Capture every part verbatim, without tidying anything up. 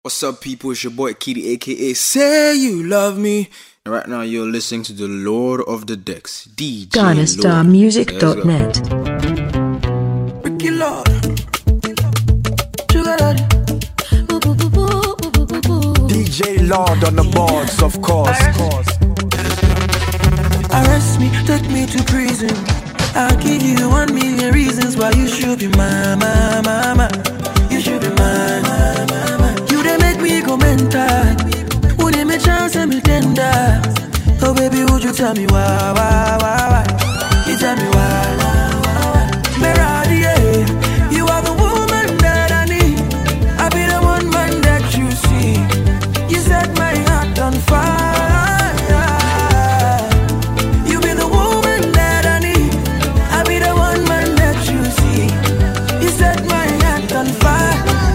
What's up, people? It's your boy Kitty, aka Say You Love Me. And right now, you're listening to the Lord of the Decks, D J Ghana Star Music dot net. Ricky Lord. D J Lord on the boards, of course. Arrest me, take me to prison. I'll give you one million reasons why you should be mine, mine, mine, mine. You should be mine, mine, mine, mine. You they make me go mental. Would they make chance and me tender? Oh baby, would you tell me why, why, why, why? You tell me why, why, why, why? Meradi, yeah. You are the woman that I need. I'll be the one man that you see. You set my heart on fire. You be the woman that I need. I'll be the one man that you see. You set my heart on fire.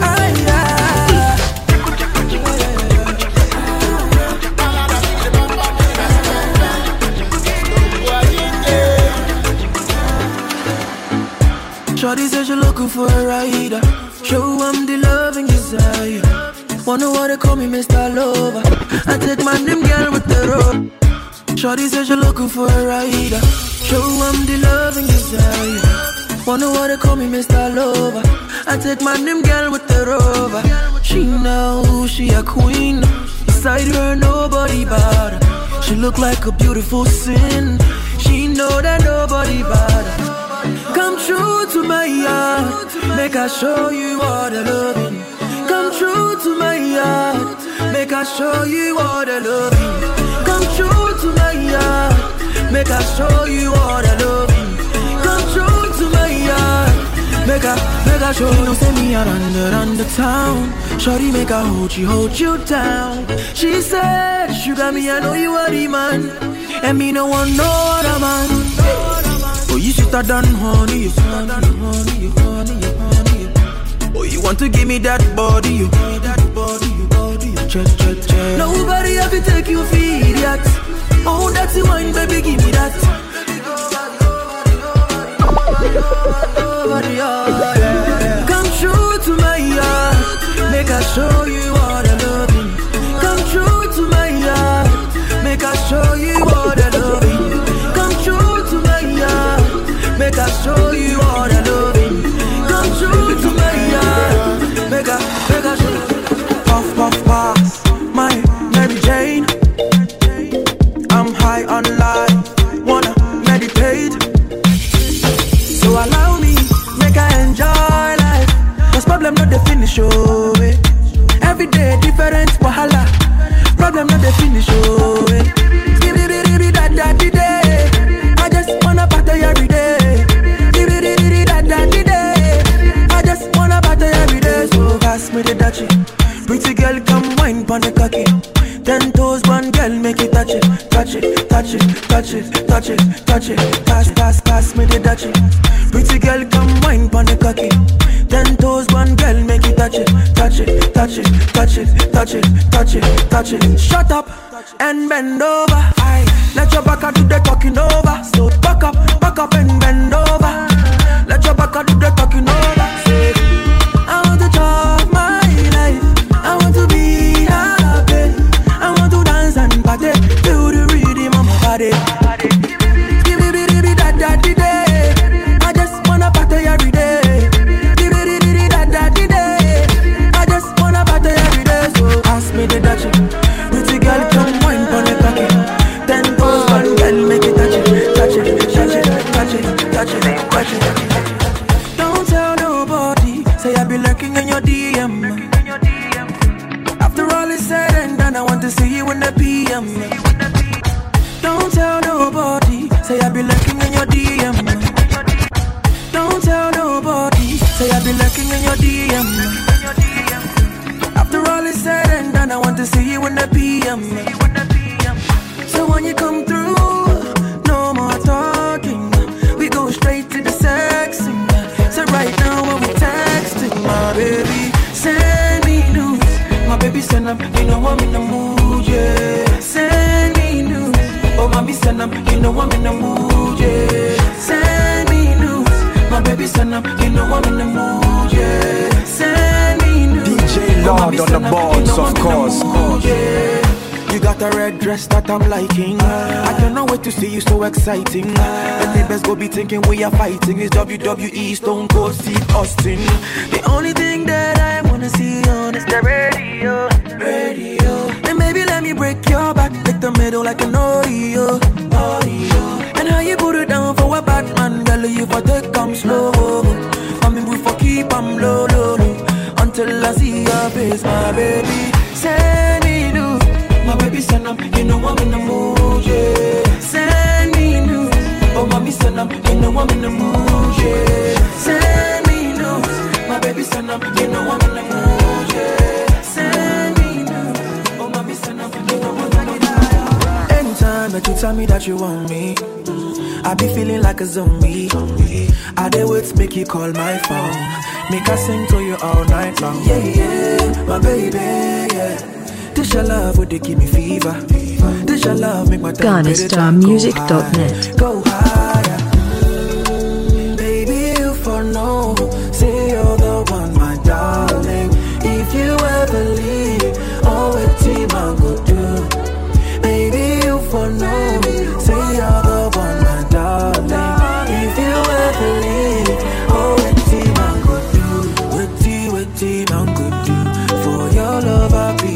Shorty says you're looking for a rider. Show them the love and desire. Wonder why they call me Mister Lover. I take my name girl with the rope. Shorty says you're looking for a rider. Show them the love and desire. Wonder why they call me Mister Lover. I take my name girl with the rover. She knows she a queen. Beside her nobody but her. She look like a beautiful sin. She know that nobody but her. Come true to my heart, make I show you all the loving. Come true to my heart, make I show you all the loving. Come true to my heart, make I show you all the loving. Come true to my heart, make I, make I show you. Send me around around the town. Shorty make I hold you, hold you down. She said, sugar me, I know you are the man, and me no one no other man. Oh, you sweeter than honey, you sweeter than honey, you honey, you honey. Oh, you want to give me that body, you give me that body, you body, you check, check, check. Nobody have to take you for idiot. Oh, that's the wine, baby, give me that. Nobody, oh, yeah. Come true to my heart, make I show you all the loving. Come true to my heart, make I show you all the loving. Come true to my heart, make I show you all the loving. Come true to my heart, make I, make I show you. Puff, puff, pass, my Mary Jane. I'm high on life, wanna meditate. So allow me, make I enjoy life. Cause problem not the finish, oh eh. Every day different wahala. Problem not the finish, oh eh. Give it, give it, that, that, the day. I just wanna party every day. Give it, give it, that, that, the day. I just wanna party every day. So pass me the dachi. Pretty girl, come wine pon the cocky. Ten toes, one girl, make it touch it, touch it, touch it, touch it, touch it, touch it. Pass, pass, pass me the dachi. Pretty girl, come wine pon the cocky. Ten toes, one girl, make it touch it, touch it, touch it, touch it, touch it, touch it, touch it. Shut up and bend over. Aye. Let your back do the talking over. So back up, back up and bend over. Let your back do the talking over. Say, I want to chop my life. I want to be happy. I want to dance and party to the rhythm of my body. Give me the the that that the day. I just wanna party every day. Give me the the that that the day. I just wanna party every day. So ask me the dachi. Pretty girl, come wine pon the cocky. Ten toes, one girl, make it touch it, touch it, touch it, touch it, touch it, touch it. Don't tell nobody, say I be lurking in your D M. After all is said and done, I want to see you in the P M. Don't tell nobody, say I be lurking in your D M. Don't tell nobody, say I be lurking in your D M. After all is said and done, I want to see you in the P M. So when you come through, no more talking. We go straight to the sexing. So right now when we texting, my baby, send me news. My baby send up, you know I'm in the mood, yeah. Send me news. Oh, mommy send up, you know I'm in the mood, yeah. Send me news. My baby send up, you know I'm in the mood, yeah. Send me news. D J Lord Lord on the boards, of course. You got a red dress that I'm liking. I cannot wait to see you, so exciting. The neighbors go be thinking we are fighting. It's W W E, Stone Cold Steve Austin. The only thing that I wanna see on is the radio, radio. And maybe let me break your back, lick the middle like an Oreo, Oreo. And how you put it down for a bad man, girl, you for take come slow. I mean we for keep 'em low, low, low. Until I see your face, my baby. Send me new. My baby send up, you know I'm in the mood, yeah. Send me news. Oh, mommy send up, you know I'm in the mood, yeah. Send me news. My baby send up, you know I'm in the mood, yeah. Send me news. Oh, mommy send up, you know I'm in the mood. Anytime that you tell me that you want me, I be feeling like a zombie. I dare wait to make you call my phone, make I sing to you all night long. Yeah, yeah, my baby, yeah. This your love, would they give me fever? This your love, make my time Ghana Star Music dot net. Go higher. Baby, you for no, say you're the one, my darling. If you ever leave, oh, what team I go do? Baby, you for no, say you're the one, my darling. If you ever leave, oh, what team I go do? What team, what team I go do? For your love, I'll be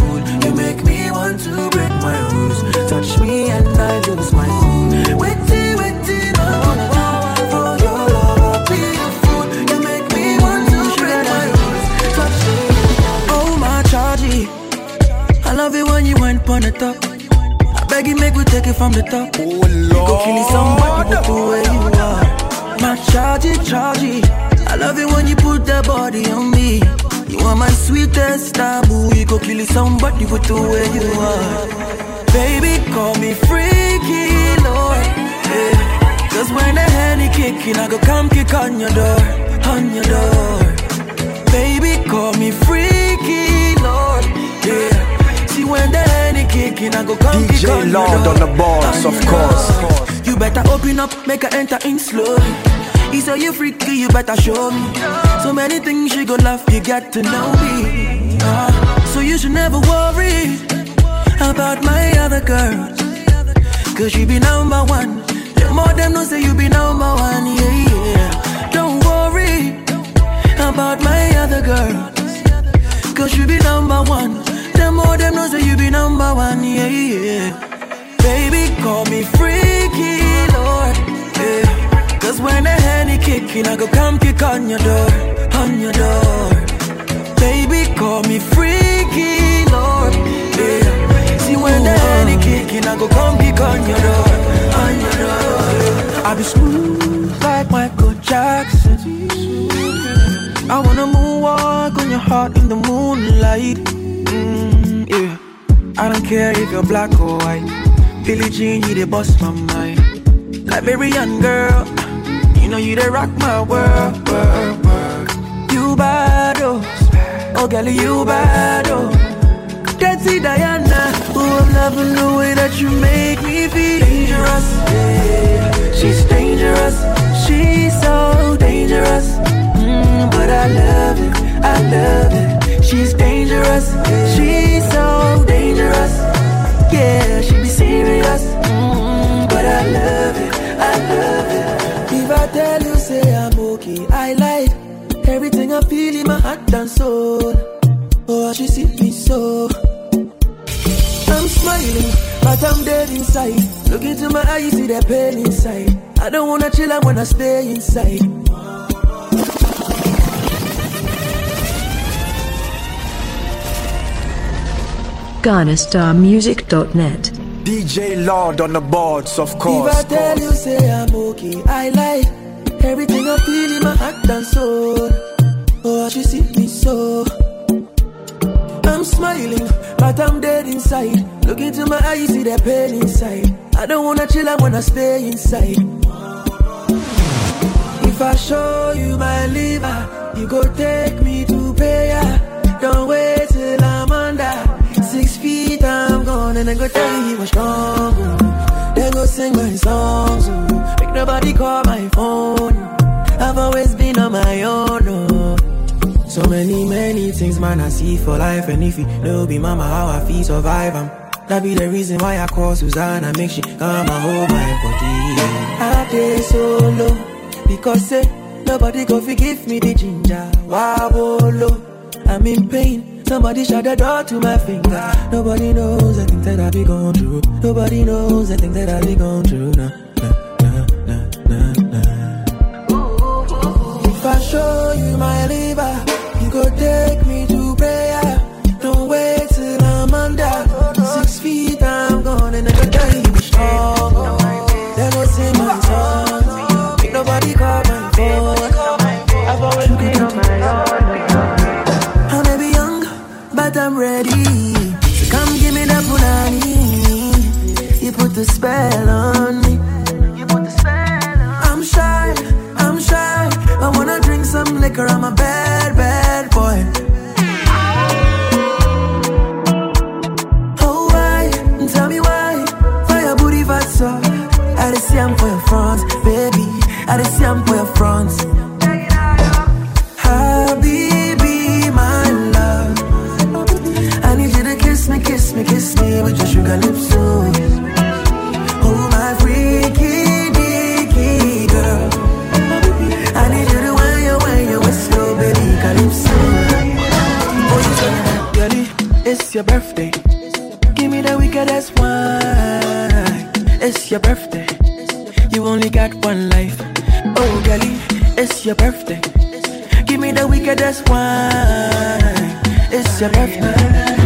to break my rules, touch me and I lose my cool. Witty, witty, no, for your love I'll be a fool. You make me want to break my rules, touch me. Oh my chargy, I love it when you went on the top. I beg you, make we take it from the top. Oh Lord, you go kill somebody with the way you are. My chargy, chargy, I love it when you put that body on me. You are my sweetest taboo. You go kill somebody with the way you are. Baby, call me freaky, Lord, yeah. Cause when the Henny kicking, I go come kick on your door, on your door. Baby, call me freaky, Lord, yeah. See when the Henny kicking, I go come kick on your door. D J Lord on the boards, of course. You better open up, make her enter in slowly. He said you freaky, you better show me. So many things she go love, you get to know me. uh, So you should never worry about my other girls, cause you be number one. The more them know say you be number one, yeah, yeah. Don't worry about my other girls, cause you be number one. The more them know say you be number one, yeah, yeah. Baby, call me freaky, Lord, yeah. Cause when the Henny kicking, I go come kick on your door, on your door. Baby, call me freaky, Lord, yeah. See when the Henny kicking, I go come kick on your door, on your door. I be smooth like Michael Jackson. I wanna moonwalk on your heart in the moonlight, mm, yeah. I don't care if you're black or white. Billie Jean, you dey bust my mind. Liberian girl, you know you dey rock my world, world, world. You bad, oh, oh girl, you bad, oh. Dancey Diana, oh I'm loving the way that you make me feel dangerous, yeah. She's dangerous, she's so dangerous, mm, but I love it, I love it. She's dangerous, she's so dangerous, yeah. She be serious, mm, but I love it, I love it. If I tell you, say I'm okay, I like everything I feel in my heart and soul. Oh, she see me so. I'm smiling, but I'm dead inside. Look into my eyes, see the pain inside. I don't wanna chill, I wanna stay inside. Ghana Star Music dot net. D J Lord on the boards, of course. If I tell you, say I'm okay, I like everything I feel in my heart and soul. Oh, she see me so. I'm smiling, but I'm dead inside. Look into my eyes, see the pain inside. I don't wanna chill, I wanna stay inside. If I show you my liver, you go take me to prayer. Don't wait till I'm under six feet, I'm gone, and I go tell you he was strong. Then go sing my songs, make nobody call my phone. I've always been on my own, oh. So many, many things man I see for life. And if you know be mama how I feel survive, I'm that be the reason why I call Susanna, make she come and hold my body. I stay so low because say nobody go forgive me the ginger. Wabolo, I'm in pain. Somebody shut the door to my finger. Nobody knows the things that I be going through. Nobody knows the things that I be going through. Nah, nah, nah, nah, nah, nah. If I show you my liver, you go take me to prayer. Don't wait till I'm under six feet. I'm gonna never die. Be strong. They go sing my song. Nobody call my phone. I've always been on my own. I may be young, but I'm ready. So come give me that punani. You put the spell on me. You put the spell on. I'm shy, I'm shy. I wanna drink some liquor. I'm a bad, bad boy. Oh why? Tell me why? Fire booty vasa. I just see I'm for your front, baby. I just see I'm for your front. Habibi, my love. I need you to kiss me, kiss me, kiss me with your sugar lips, oh. Oh, my freaky, dicky girl. I need you to wear your, wear your whistle, baby, calypso. Oh, you say, Yadi, it's your birthday. Give me the wickedest wine. It's your birthday. You only got one life. Oh, girlie, it's your birthday. Give me the wickedest wine. It's your birthday.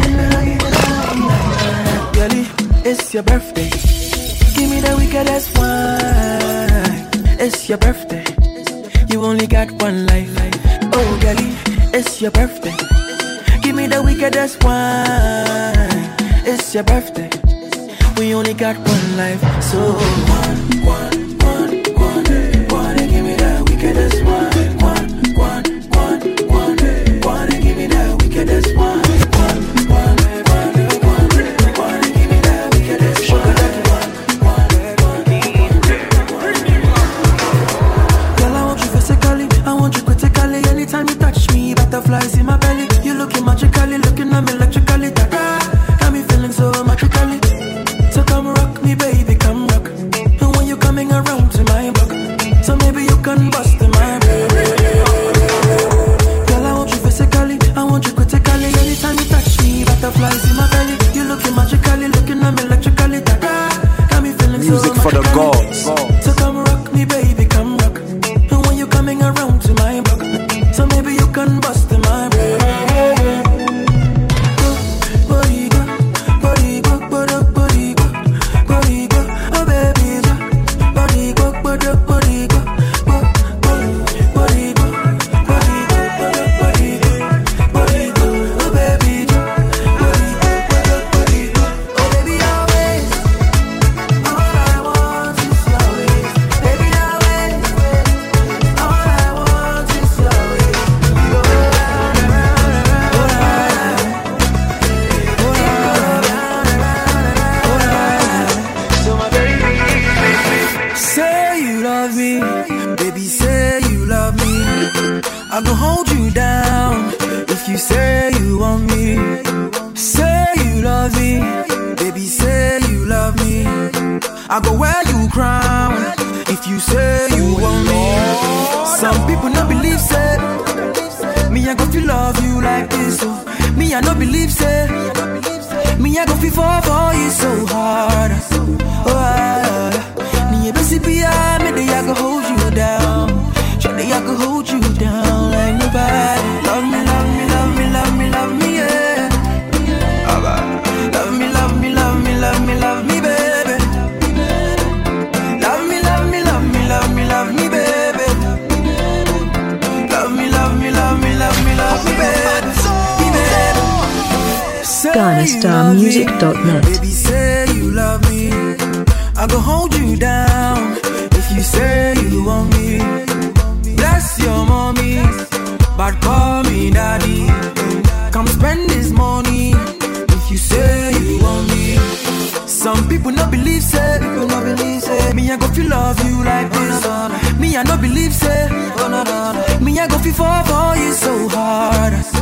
Girlie, it's your birthday. Give me the wickedest wine. It's your birthday. You only got one life. Oh, girlie, it's your birthday. Give me the wickedest wine. It's your birthday. We only got one life. So one, one, one, one, one, give me that wickedest one. One, one, one, one, one, give me that wickedest one. One, one, one, one, one, give me that wickedest one. Girl, I want you physically, I want you critically. Anytime you touch me, butterflies in my belly. You looking magically, looking at me electrically. Got me feeling so magically. So come rock me, baby, come rock. And when you're coming around to my block, so maybe you can bust in my brain. Girl, I want you physically, I want you critically. Anytime you touch me, butterflies in my belly. You looking magically, looking at me electrically. Got me feeling Music so for the magically. gods. So come rock me, baby, come rock. And when you're coming around to my block, so maybe you can bust in my brain. I gon' hold you down if you say you want me. Say you love me, baby, say you love me. I go wear you crown if you say you want me. Some people no believe, say me I go feel love you like this, oh. Me I no believe, say me I go feel fall for you so hard. Oh, I, me a busy pia, me I go hold you down. Surely I could hold you down like nobody. Love me, love me, love me, love me, love me, yeah. Love me, love me, love me, love me, love me, baby. Love me, love me, love me, love me, love me, baby. Love me, love me, love me, love me, love me, baby. Ghana Star Music dot net. Baby, say you love me. I go hold you down if you say you want me. Bless your mommy, but call me daddy. Come spend this money if you say you want me. Some people no believe, say, people no believe, say. Me I go feel love you like this. Me I no believe, say. Me I go feel fall for you so hard.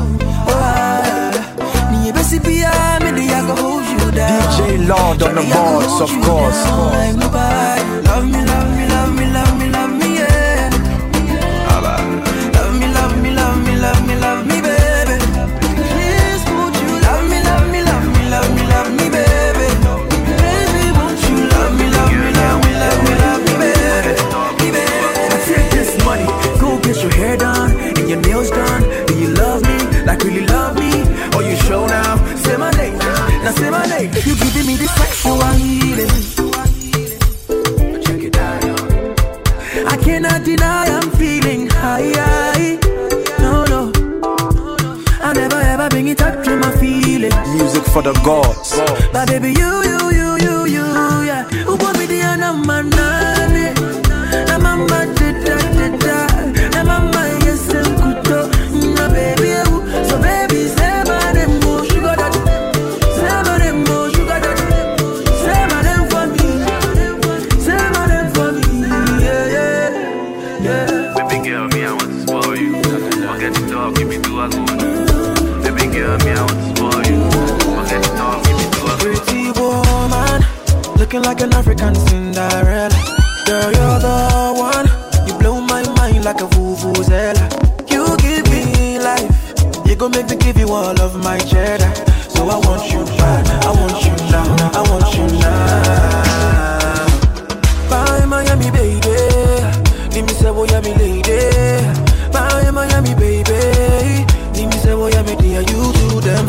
D J Lord on the boards, of course. Like nobody. Love me, love me, love me, love me, love me, yeah. Love me, love me, love me, love me, love me, baby. Please won't you love me, love me, love me, love me, love me, baby. Baby, won't you love me, love me, love me, love me, love me, baby. Now take this money, go get your hair done and your nails done. Do you love me, like really love me? Or you show now? Say my name, now say my name. You giving me this sexual healing. Check it out, yo. I cannot deny I'm feeling high, high. No, no, I never ever bring it up to my feelings. Music for the gods. But baby, you, you, you, you, you, yeah. Who put me the number nine? Na mama da da da. Na mama yes and kuto. Na baby, so baby say my name, go sugar daddy. Say my name, go sugar daddy. Say my name for me. Say my name for me. Yeah, yeah, yeah. Baby girl, me I want to spoil you. Forget to talk, give me two a good. Baby girl, me I want to spoil you. Forget to talk, give me two a good. Pretty woman, looking like an African Cinderella. Girl, you're the one. You blow my mind like a vuvuzela. You give me life. You gon' make me give you all of my cheddar. So I want you back. I want you now. I want you now. Bye, Miami, baby. Let me say, oh, yeah, me lady. Bye, Miami, baby. Let me say, oh, yeah, me dear. You do them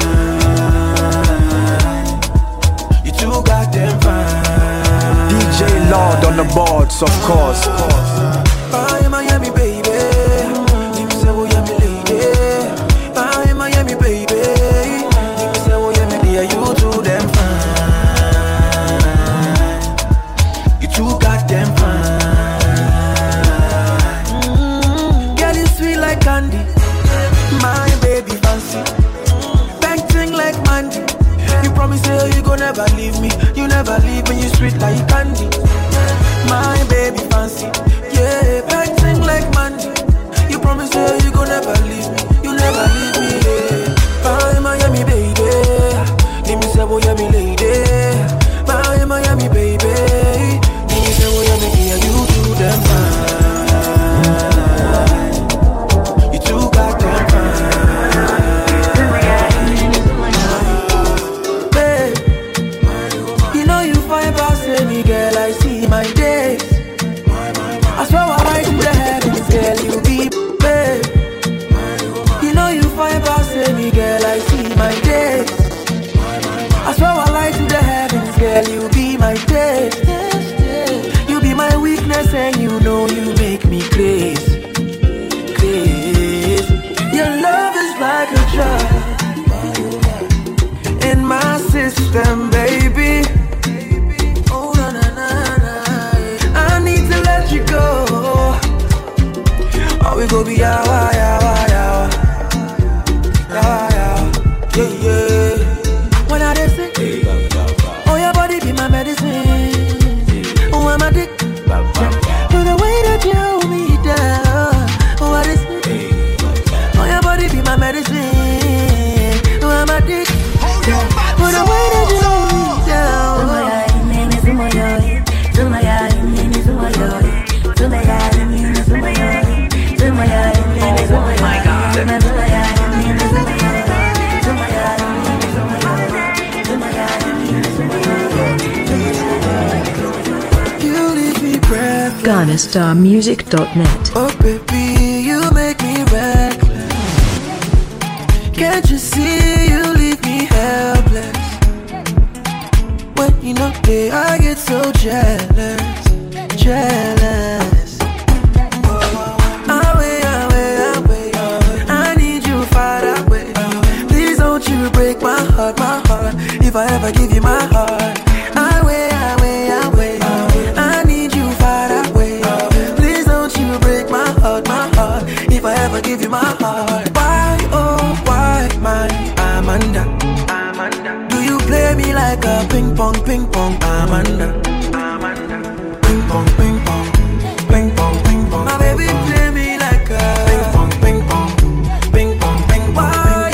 fine. You too goddamn fine. D J Lord on the boards, of course. Bye, Miami, baby. Let me say, oh, yeah, me lady. Bye, Miami, baby. Let me say, oh, yeah, me dear. You too damn fine. You too goddamn fine. Mm, girl, you sweet like candy. My baby fancy. Bang like Mandy. You promise say you gon' never leave me. You never leave me, you sweet like candy. My baby fancy. Yeah, bang like Mandy. You promise say you gon' never leave me. You never leave me, yeah. Bye, Miami, baby. Let me say, oh, yeah, me lady. Bye, Miami, baby. Let me say, oh, yeah, me dear. You do them fine. You too goddamn fine. Me, girl, I see my days. I swear I ride to the heavens, girl, you be babe. You know you find past me, girl, I see my days. I swear I ride to the heavens, girl, you be my days. You be my weakness and you know you make me crazy, crazy. Your love is like a drug in my system, baby. You go, oh, we go be yawa, yawa, yawa, yawa, yawa, yeah, yeah. When I dey say, oh, your body be my medicine. Oh, I'm addicted to the way that you hold me down. Oh, I dey say, oh, your body be my medicine. Oh, I'm addicted to the way that you hold me down. My God. You leave me breathless. Ghana Star Music dot net. Oh baby, you make me reckless. Can't you see you leave me helpless? When you know that I get so jealous, jealous. Away, away, away. I need you far away. Please don't you break my heart, my heart. If I ever give you my heart. Away, away, away. I need you far away. Please don't you break my heart, my heart. If I ever give you my heart. Why, oh, why, my Amanda? Amanda. Do you play me like a ping pong, ping pong, Amanda? Amanda. Ping pong, ping pong, ping pong, ping pong. My baby play me like a ping pong, ping pong, ping pong, ping pong. Why,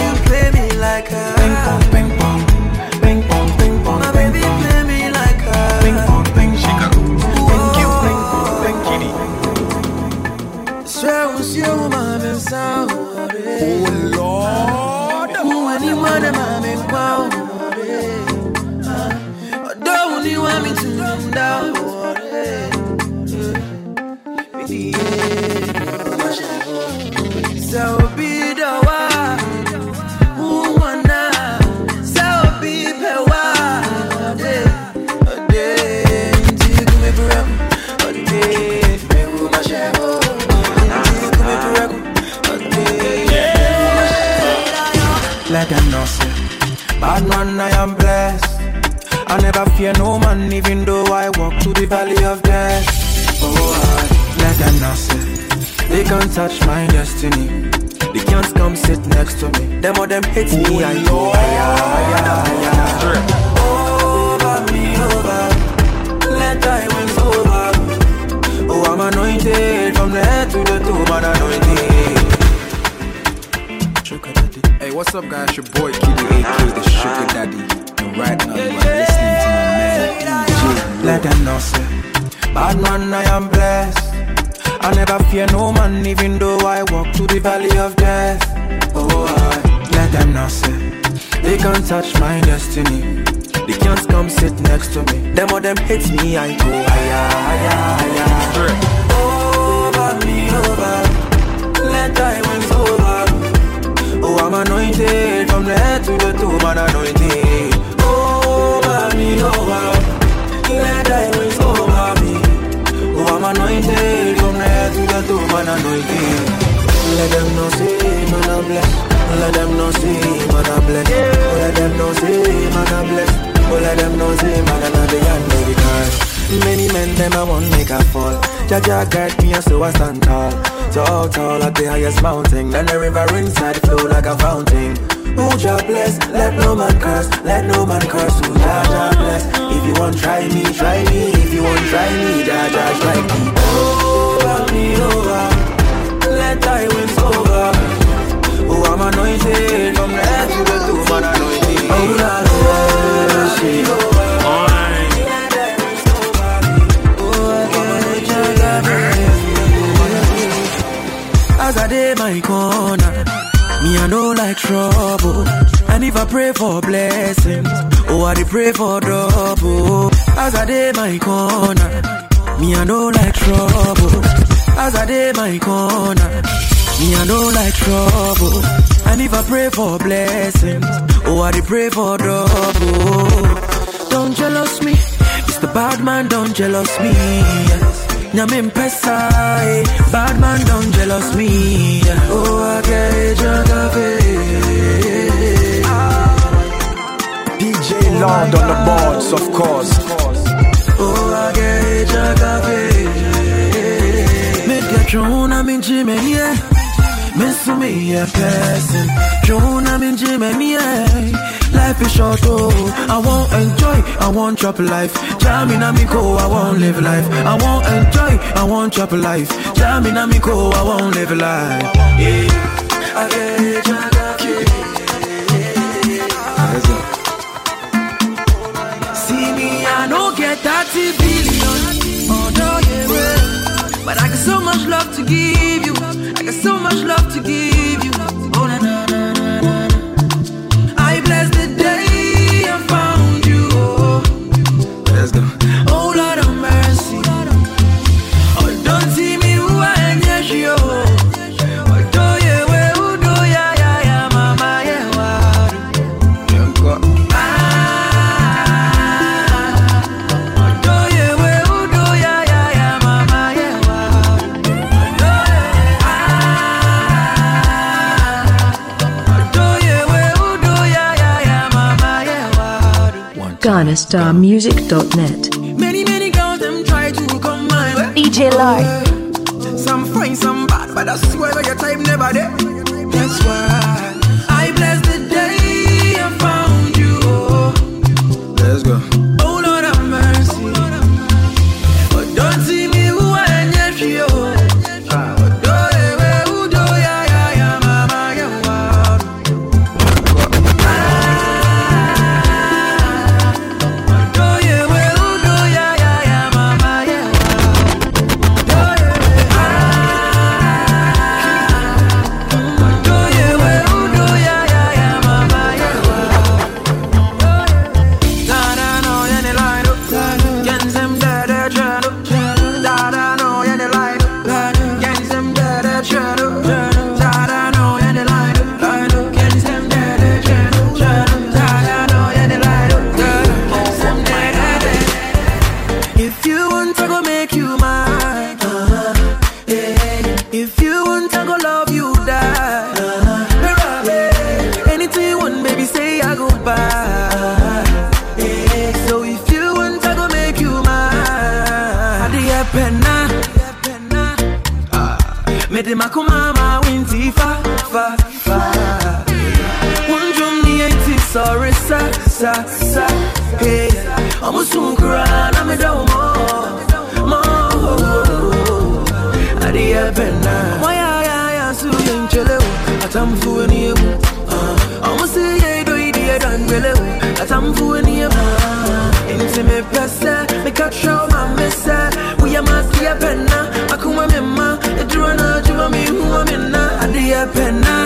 let them know say bad man I am blessed. I never fear no man, even though I walk through the valley of death. Oh, I let them know say they can't touch my destiny. They can't come sit next to me. Them or them hate me, I know. Over me, over. Let thy wings over. Oh, I'm anointed from the head to the toe, man anointed. Sugar daddy. Hey, what's up, guys? Your boy Kiddy, aka the Sugar Daddy. And right now, you are listening to my man D J. Let them know say bad man I am blessed. I never fear no man, even though I walk through the valley of death. Oh, I let them know say they can't touch my destiny. They can't come sit next to me. Them or them hate me, I go higher, higher, higher. Over me, over. Let thy wings over. Oh, I'm anointed from the head to the toe, man anointed. Over me, over. Let thy wings over me. Oh, I'm anointed from the head to the toe, man anointed. Let them know say, man I'm blessed. Let them know say, man I'm blessed. Oh, let them know say, man I'm blessed. Oh, let them know say, man I'm beyond the because many men them I won't make a fall. Jaja guide me and so I stand tall. So tall at the highest mountain. Then the river inside flow like a fountain. Oh, Jah bless, let no man curse. Let no man curse, oh, Jah, Jah bless. If you want try me, try me. If you want try me, Jah, Jah strike me. Over me, over. Let thy wings over. Oh, I'm anointed from the head to the toe, man anointed. Oh, Lord, oh, she over. As I day my corner, me I know like trouble. And if I pray for blessings, oh I dey pray for double. As I day my corner, me I know like trouble. As I day my corner, me I know like trouble. And if I pray for blessings, oh I dey pray for double. Don't jealous me, Mister Bad Man, don't jealous me. Nyamin pesai, bad man don't jealous me. Oh, I get jagabe. D J Lord on the boards, of course. Oh, I get jagabe. Make a drone, I'm in Jimmy, yeah. Miss me a person. Drone, I'm in Jimmy, yeah. Life is short, oh, I won't enjoy, I won't drop life. Jamming on me go, I won't live life. I won't enjoy, I won't drop life. Jamming on me go, I won't live life. Yeah, I get it, I see me, I don't get thirty billion. Oh, no, yeah, but I got so much love to give you. I got so much love to give you. Oh, na na na na na. I bless the day I found you. Let's go. Oh Lord of mercy. Oh, don't see me who I am, yes, yo. Oh, do you, who do ya, ya, ya, mama, yeah, what? Ah, oh, do you, who do ya, ya, ya, mama, yeah, what? Do you, ah, do you, who do ya, ya, ya, mama, yeah, what? Ghana Star Music dot net. Many, many girls them try to come my way. D J Lord. Some fine, some bad, but I swear your time never there. That's why I bless the day I found you. Let's go. Oh Lord have mercy. But don't see me who I am, yes, yo. But do you, who do ya, ya, ya, mama, ya, wa. Do you, who do ya, ya, ya, mama, ya, wa. Do you, ah, do you, who I go by. Yeah. So if you want, I go make you mine. Adia penna, me de makumama winti fa fa fa. One drum ni eti sorry sa sa sa. Hey, I'm a sunkra na me da mo mo. Adia penna, moya ya ya su yenchele. Atam fu ni emu. I'm a say ye do idiot and bele. Atam fu ni emu. Into me pressa, me catch show my messa. We are my dear penna. Akuma mema, it drew an arjuma me who am in na. Adia penna.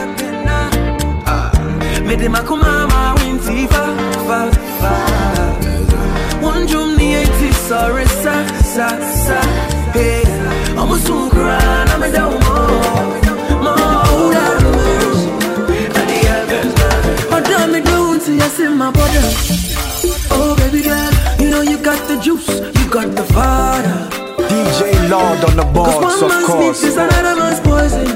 Me de makumama winti fa fa fa. One drum ni eighty sorry sa sa sa. Hey, I'm a sunkra na me da mo mo. Adia penna. Oh damn me do to yes in my body. Oh baby girl, you know you got the juice, you got the fire. D J Lord on the boards, of course. Is another man's poison.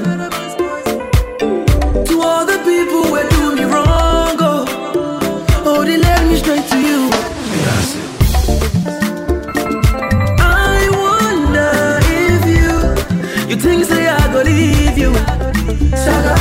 To all the people who do me wrong, oh, oh, they led me straight to you. I wonder if you, you think say I go leave you. Saga,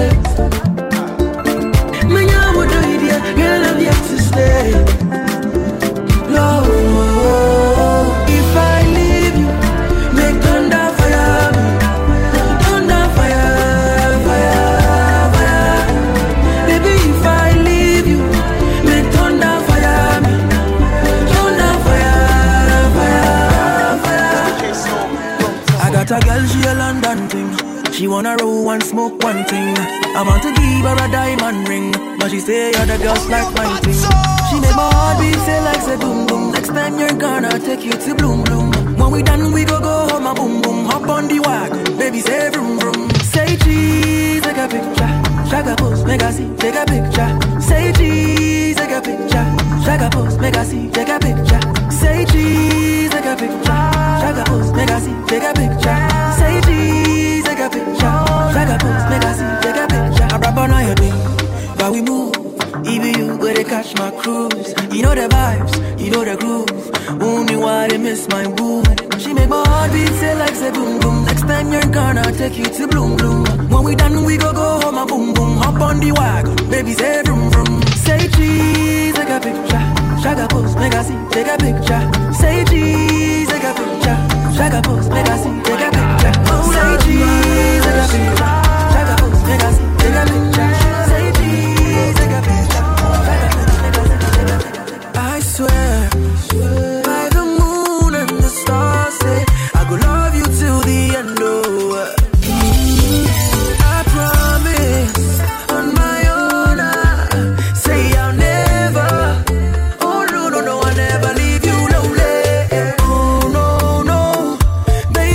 me I would do it, yeah, girl, I'm yet to stay. Love, if I leave you, make thunder fire me. Thunder fire, fire, fire. Baby, if I leave you, make thunder fire me. Thunder fire, fire, fire. I got a girl, she a London thing. She wanna roll and smoke one thing. I want to give her a diamond ring, but she say other girls like my thing. She make my heart beat say like say boom boom. Next time you're gonna take you to bloom bloom. When we done we go go home a boom boom. Hop on the wagon, baby say vroom vroom. Say cheese, take a picture. Shaka pose, make a see, take a picture. Say cheese, take a picture. Shaka pose, make a see, take a picture. Say cheese, take a picture. Shaka pose, make a see, take a picture. Say cheese, take a picture. Shaka pose, make a see, take a picture. I rap on your thing, but we move. Even you go to catch my cruise. You know the vibes, you know the groove. Only why they miss my boo. She make my heart beat say like say boom boom. Next time you're gonna take you to bloom bloom. When we done we go go home a boom boom. Hop on the wagon, baby say vroom vroom. Say cheese, take a picture. Shaka pose, make a see, take a picture. Say cheese, take a picture. Shaka pose, make a see, take a picture. Say cheese, take a picture. Shaka pose, make a see, take a picture. Say cheese, take a picture. I swear, by the moon and the stars, say I go love you till the end. Oh, I promise on my honor, say I'll never. Oh no no no, I'll never leave you lonely. Oh no no, baby.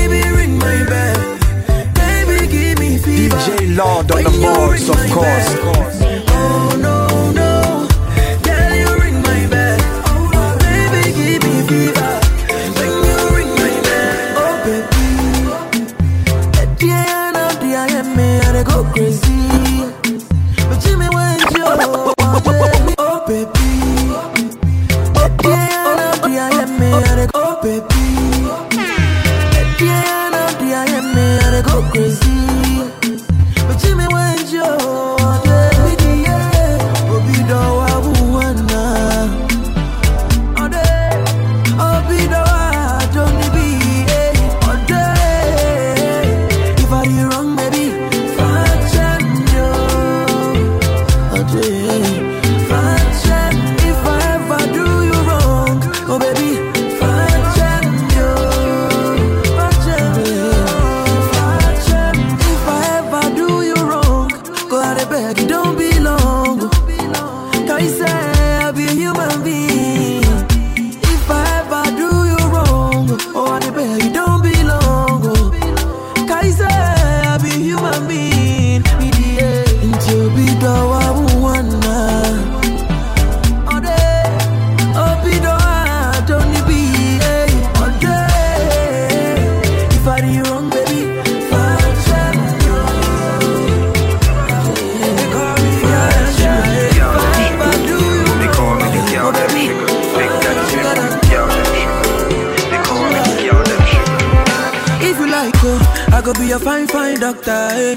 a fine, fine doctor, eh.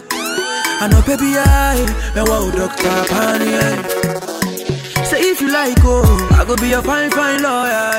I know baby I, me wow doctor Pani, eh. Say if you like, oh, I go be a fine, fine lawyer,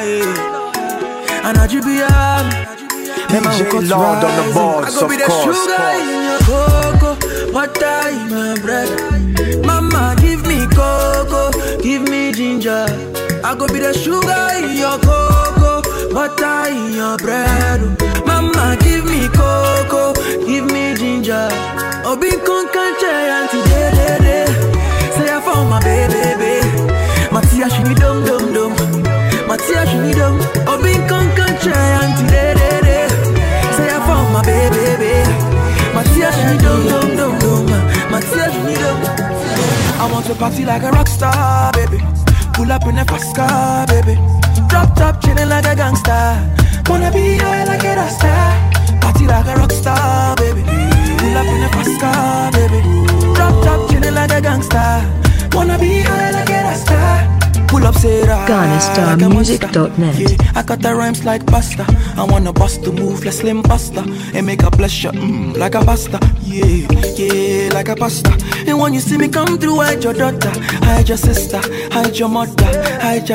eh. And I you be a D J Lord on the boards, I go of be the course, sugar course. in your cocoa, butter in my bread. Mama, give me cocoa, give me ginger. I go be the sugar in your cocoa, butter in your bread. Mama, give me cocoa, give me ginger. Obi con canche anti de de de. Say I found my baby, baby. Matia she need dum dum dum. Matia she need dum. Obi con canche anti de de de. Say I found my baby, baby. Matia she need dum dum dum dum. Matia she need dum. I want to party like a rock star, baby. Pull up in a fast car, baby. Drop top, chillin' like a gangster. Wanna be high like a rasta. Party like a rock star, baby. Pull up in a fast car, baby. Drop top, chillin' like a gangster. Wanna be high like a rasta. Pull up, say that. Ghana Star Music dot net. Yeah, I got the rhymes like pasta. I wanna bust to move like Slim Pasta and make a pleasure, mm, like a pasta. Yeah, yeah, like a pasta. And when you see me come through, hide your daughter, hide your sister, hide your mother, hide your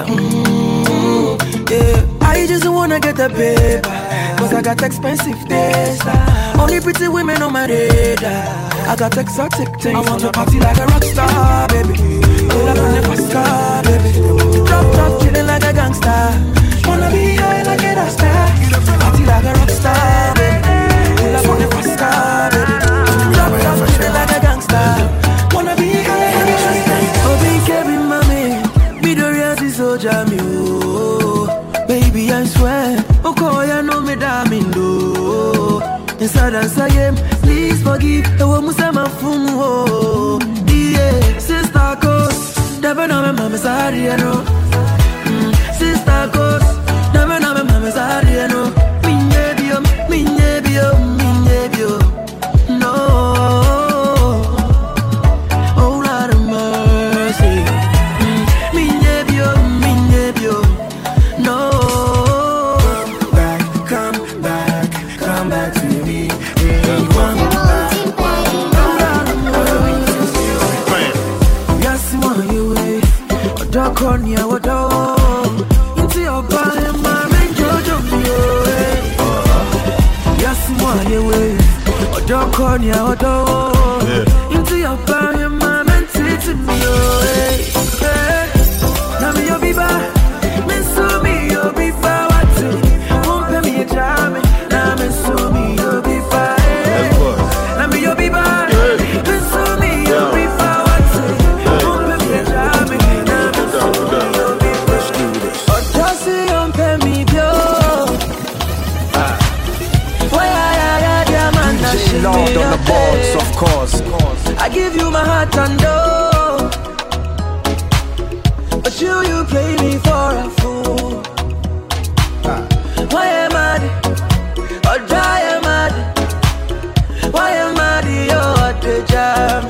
mm, yeah. I just wanna get the paper, cause I got expensive taste. Only pretty women on my radar. I got exotic things. I want to party like a rock star, baby. Pull up in the fast car, baby. Drop top, chillin' like a gangster. Wanna be high like a rasta. Party like a rock star, baby. Pull up in the fast car, baby. Drop top, chillin' like a gangster. Wanna be high like a rasta. Oh, big Kevin, mommy. Me do reality so jammy, oh. Baby, I swear. Oh, call ya know me damn do. Inside and say, please forgive. The one who said my fumu, oh. Yeah, sister goes. Never know my mama's sorry, you know. Mm, sister goes. Never know my mama's sorry, you know. Me nebio, me nebio, me nebio. No. Oh, Lord of mercy. Mm, me nebio, me nebio. No. Back, come back, come back to me. Hey, come back. Yes, one you way. Dark on ya, what oh. Into your body, my man, Jojo, yes, one you way. Dark on ya, what oh. Into your body, my man, take me away. Now me, you'll be back. Miss me, you'll be back. Won't pay me a time. Now miss me, you'll be back. Now me, you'll be back. Miss me, you'll be back. Lord on the boards, of course. I give you my heart and door, but you, you play me for a fool. Why am I the, or why am I the, why am I the, oh, the jam?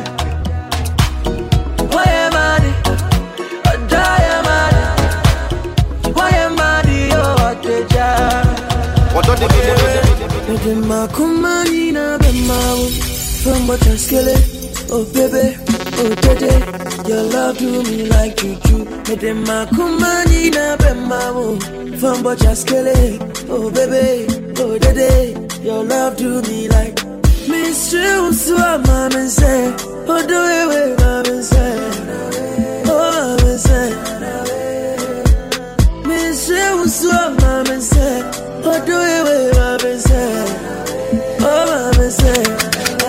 Why am I the, or why am I the, why am I the, oh, the jam? What do they do? Medema kumani na bemawo from what I skele. Oh baby, oh dede, your love do me like juju. Medema kumani na bemawo from what I skele. Oh baby, oh dede, your love do me like. Miss you so mama say, oh do it with mama say, oh mama say. Miss you so mama say, oh do it with mama say, oh mama say.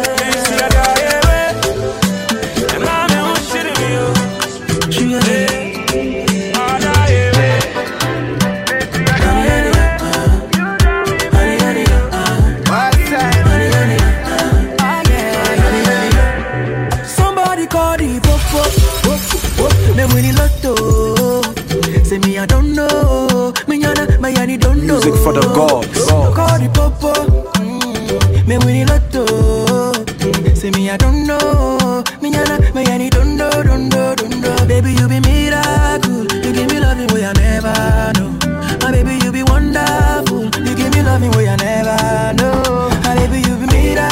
Music for the gods. Call the popo. Mm. Me winnie lotto. Mm. Say me I don't know. Me yana, me yani don't know, don't know, don't know. Baby you be miracle. You give me loving way I never know. My baby you be wonderful. You give me loving way I never know. My baby you be miracle.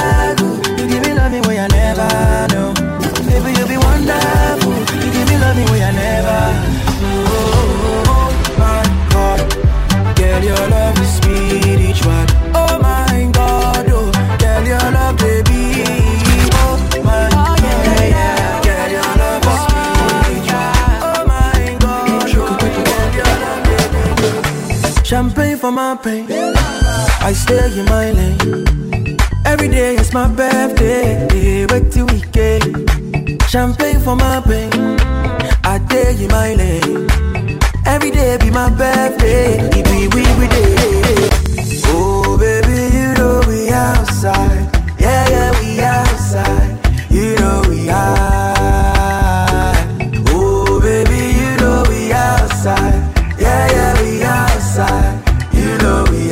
Champagne for my pain. I stay in my lane. Every day is my birthday. Wait till weekend. Champagne for my pain. I stay in my lane. Every day be my birthday. It be we we day. Oh baby, you know we outside. Yeah yeah we outside. You know we high. Oh baby, you know we outside. Yeah yeah we outside. You know we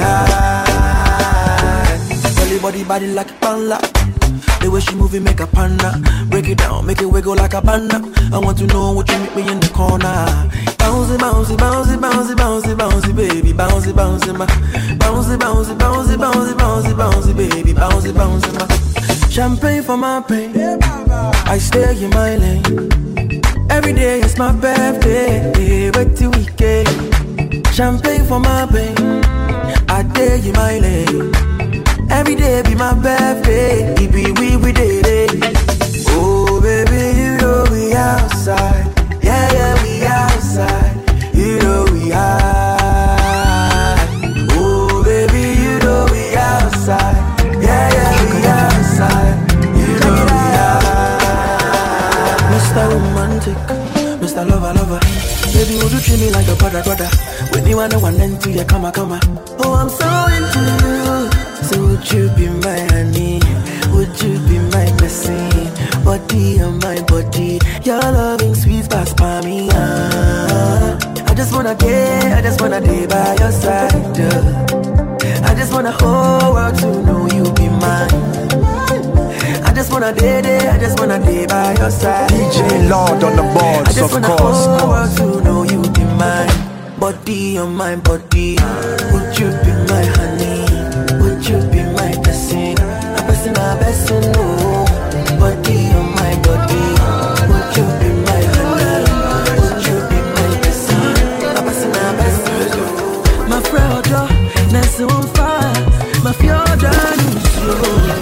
high. Belly body body like a panda. The way she move it make a panda. Break it down, make it wiggle like a panda. I want to know what you meet me in the corner. Bouncy, bouncy, bouncy, bouncy, bouncy, bouncy, baby, bouncy, bouncy, ma. Bouncy, bouncy, bouncy, bouncy, bouncy, bouncy, baby, bouncy, bouncy, ma. Champagne for my pain. I stay in my lane. Every day is my birthday. Wait till weekend. Champagne for my pain. I stay in my lane. Every day be my birthday. It be we we day. Oh baby, you know we outside. Yeah yeah we outside. You know we high. Oh baby, you know we outside. Yeah yeah we outside. You know we high. Mister Romantic, Mister Lover Lover. Baby, would you treat me like a brother brother? When you wanna one and two, you come a come a. Oh, I'm so into you. So would you be my honey? Would you be my blessing? Body on my body. Your loving sweet past by me. Ah, I just wanna day, I just wanna day by your side. uh. I just wanna whole world to know you be mine. I just wanna day, day, I just wanna day by your side. D J Lord on the boards, I just of wanna course. whole world to know you be mine. Body on my body. Would you be my honey? Would you be my blessing? A blessing, a blessing, no. Body on my body. Would you be my honey? Would you be my blessing? A blessing, a blessing, no. My friend, Ness on fire. My fjord, you.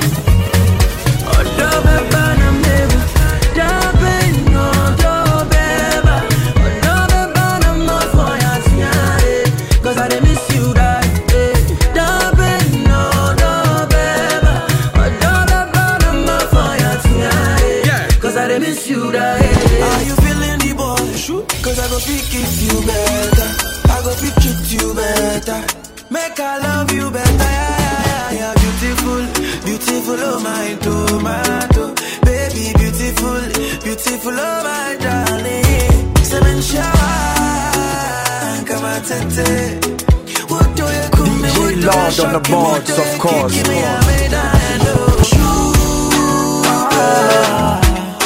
Oh, double banana, baby. Double, no, double, baby. Oh, double banana, my fire, yeah. Cause I didn't miss you, that. Double, no, double, baby. Oh, double banana, my fire, yeah. Cause I didn't miss you, that. Are you feeling the boy? Cause I go pick it you better. I go pick treat you better. Make I love you better, yeah, yeah, yeah. Beautiful, beautiful, oh my tomato. Baby, beautiful, beautiful, oh my darling. Seven shine, come on, tete. What do you call me? D J Lord on the boards, of course. Give me a medallo. Sugar,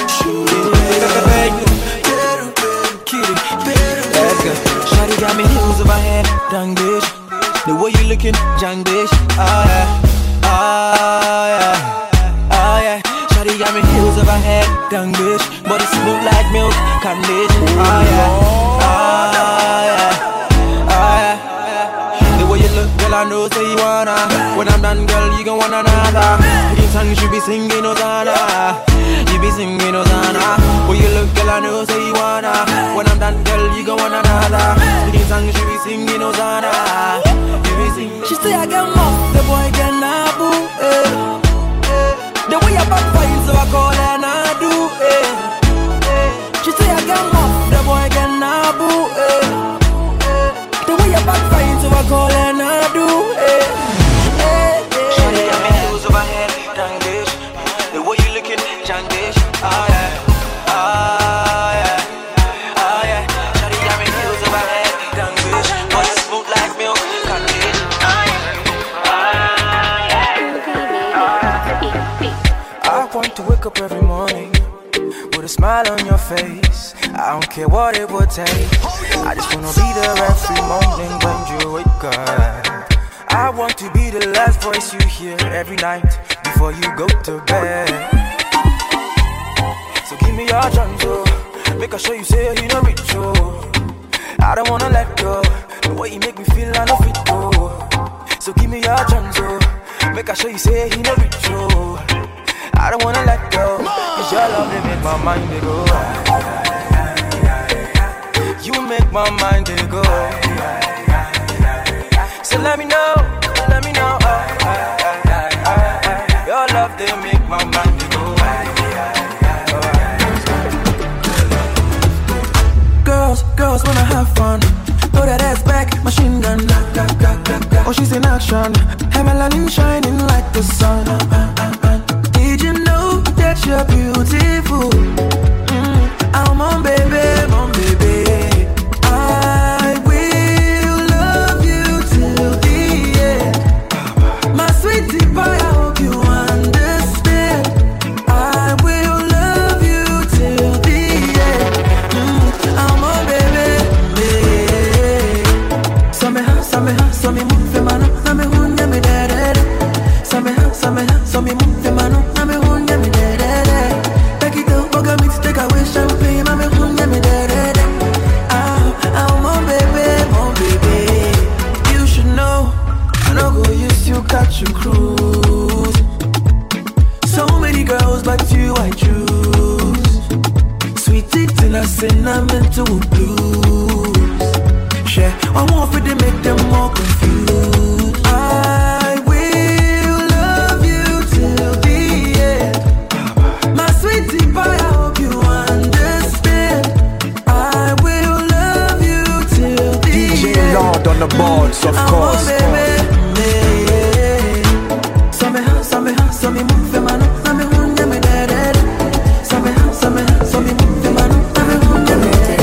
sugar. Shawty got me heels over head, dang bitch. The way you looking, young bitch. Ah yeah, ah yeah, ah yeah. Shawty got me heels over head, young bitch. Body smooth like milk, candice. Ah yeah, ah yeah, ah yeah. The way you look, girl, I know say you wanna. When I'm done, girl, you gon' want another. These songs you be singing, Hosanna. You be singing, Hosanna. When you look, girl, I know say you wanna. When I'm done, girl, you gon' want another. These songs you be singing, Hosanna. She say I get more, the boy get nabu, eh. The way I back fine, so I call her Nadu, eh. She say I get more, the boy get nabu, eh. The way I back fine, so I call her Nadu, eh. Shawty got me heels over head, dang bitch. The way you looking, young bitch, ah yeah, ah yeah, ah yeah. Shawty got me heels over head, dang bitch. Body smooth like milk, candice. I want to wake up every morning with a smile on your face. I don't care what it would take. I just wanna be there every morning when you wake up. I want to be the last voice you hear every night before you go to bed. So give me your chance, oh. Make sure you say you know rich, oh. I don't wanna let go. The way you make me feel I know fit, oh. So give me your chance, oh. Make sure you say he know rich, oh. I don't wanna let go. It's your love that make my mind they go. You make my mind they go. So let me know, let me know. I, I, I, I, I. Your love, they make my mind go. I, I, I, I. Girls, girls wanna have fun. Throw that ass back, machine gun. Oh, she's in action. Her melanin shining like the sun. Uh, uh, uh, uh. Did you know that you're beautiful? Mm. I'm on baby, on baby. I will love you till the end. My sweetie pie, I hope you understand. I will love you till the end. Mm. I'm on baby. Sameha, sami move mano, name hunde me de de de. Sameha, sameha, sami move mano, name hunde me de de de. Take it up, boga mix, take away champagne, name hunde me de de de. Ah, ah, mon baby, mon baby. You should know, I no go use you, catch you cruise. So many girls, but you I choose. Sweet it in a cinnamon to blues. I want for to make them more confused. I will love you till the end. My sweetie pie, I hope you understand. I will love you till the end. D J Lord on the boards, of course. Sameha, sameha, sami move mano, name hunde me de de. Sameha, sameha, sami move mano, name hunde me de de.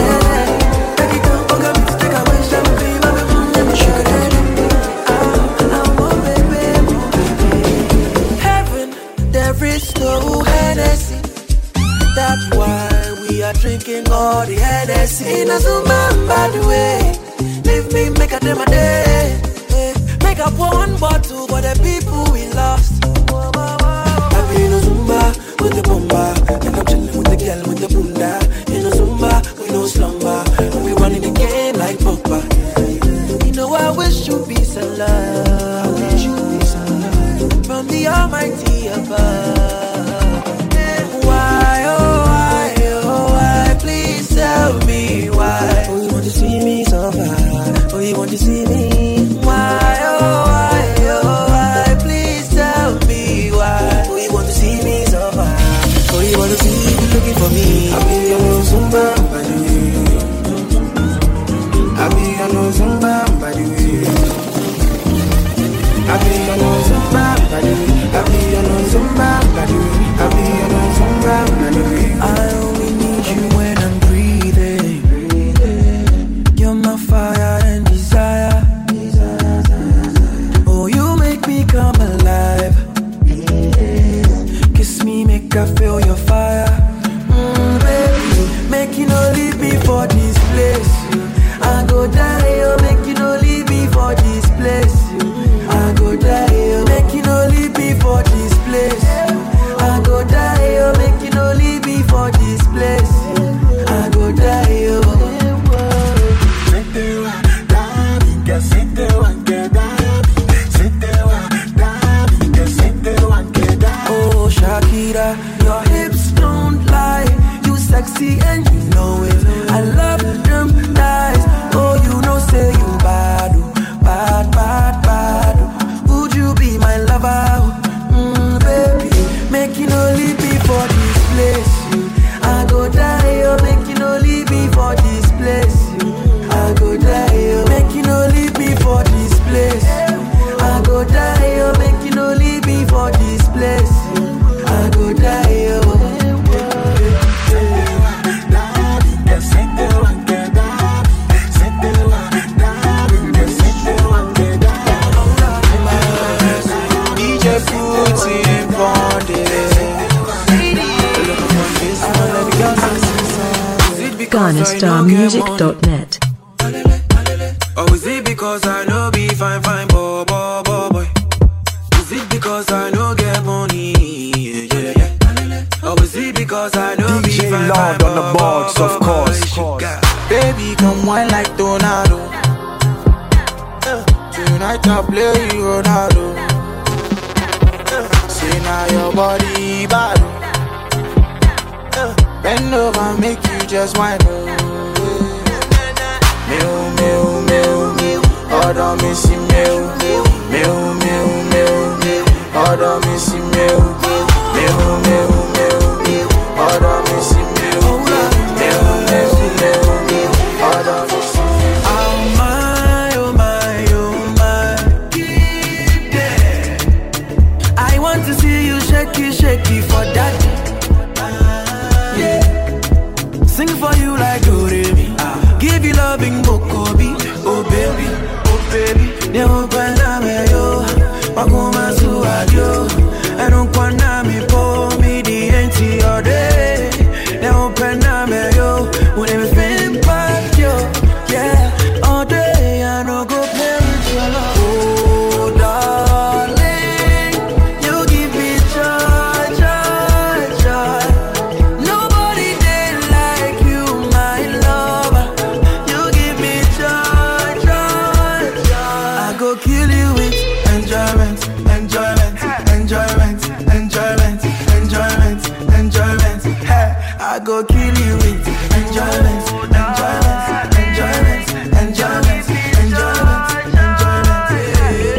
That's why we are drinking all the Hennessy. In a Zumba, by the way. Leave me, make a day my day. Make up one bottle for the people we lost. I've been in a Zumba with the bomba. And I'm chilling with the girl with the bunda. In a Zumba, we no slumber. And we running the game like Pogba. You know I wish you peace and love. I wish you peace and love from the Almighty above. Why, oh why, oh why, please tell me why. Oh, you want to see me suffer. Oh, you want to see me. Why, oh why, oh why, please tell me why. Oh, you want to see me suffer. Oh, you want to see me looking for me. I be on no Zumba, by the way. I be on no Zumba, by the way. I be on no Zumba, by the way. I be on no Zumba, by the way. I be on no Zumba, by the way. I only need you when I'm breathing. You're my fire and desire. Oh, you make me come alive. Kiss me, make I feel your fire. Mm, baby, make you no leave me for this place. I go die, oh, make you no leave me for this place. I go die, oh, make you no leave me for this place. I go die, oh, make you no leave me for this place. I go die, oh. Oh, Shakira, your hips don't lie. You sexy and you know it. I love them thighs. Oh, you know, say you bad, bad, bad, bad. Would you be my lover? Mm, baby, make you no leave me for this place. I go die, oh, make you no leave me for this place. I go die, oh, make you no leave me for this place. I go die, oh, make you no leave me for this place. I go die, oh. Ghana Star Music dot net. Oh, is it because I know be fine, fine, boy, boy, boy, boy? Is it because I know get money? Yeah, yeah, yeah. Oh, is it because I know be fine, fine, D J Lord on the boards, of course. Baby, come wine like Tornado. Uh, tonight I play you Ronaldo. Uh, say now your body bad. Uh, bend over, make you just wine. Oh, meow, meow, meow, meow. All Ọ̀dọ̀ mi sí mi o, mi o, mi o, mi o. Ọ̀dọ̀ mi sí mi o, mi o, mi o, mi o. Ọ̀dọ̀ mi sí mi o, mi o, mi o, mi o. Ọ̀dọ̀ mi sí mi o. Oh my, oh my, oh my. Yeah. I want to see you shake it, shake it for daddy. Yeah. Sing for you like Doremi. Give you loving Bokobi. Oh baby, oh baby. Ne open na me yo, wakuma suadio. I don't wanna me po me the empty all day. Ne open na me yo, when me feel back yo, yeah. All day I no go play with your love. Oh darling, you give me joy, joy, joy. Nobody did like you, my lover. You give me joy, joy, joy. I go kill you with enjoyment, enjoyment, enjoyment, enjoyment, enjoyment, enjoyment. Hey, I go kill you with enjoyment, enjoyment, enjoyment, enjoyment, enjoyment, enjoyment. Hey.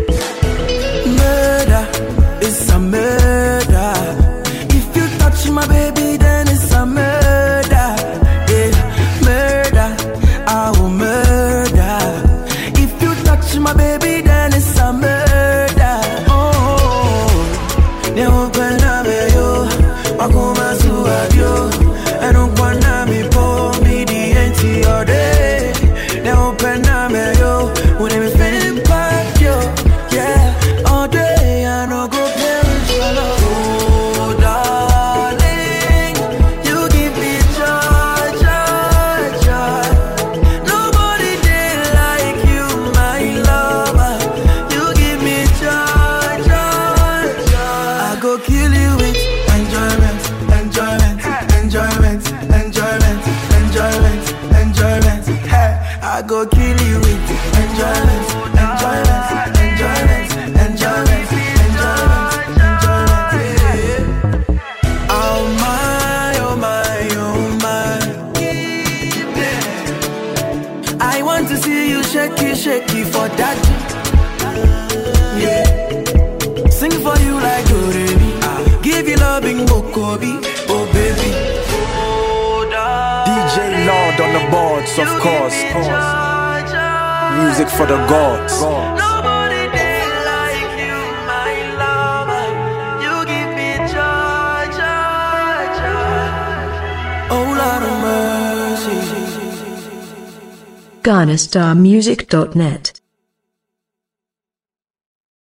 Murder, it's a murder. If you touch my baby, then it's a murder. Yeah, murder, I will murder. If you touch my baby, then it's a murder. Oh, ne open up yo, wakuma suadio. I don't wanna me po me the empty all day. Ne open up yo, when me feeling back yo, yeah. All day I no go play with your love. Oh darling, you give me joy, joy, joy. Nobody did like you, my lover. You give me joy, joy, joy. I go kill you with enjoyment, enjoyment, enjoyment, enjoyment, enjoyment, enjoyment. Hey, I go kill you with enjoyment, enjoyment, enjoyment, enjoyment, enjoyment, enjoyment. Yeah. Oh my, oh my, oh my. Yeah. I want to see you shake it, shake it for daddy. Yeah. Sing for you like Doremi. Give you loving Bokobi. Oh baby. D J Lord on the boards, of course. Music for the gods. Nobody did like you, my lover. You give me joy, joy, joy. Oh Lord of mercy. Ghana Star Music dot net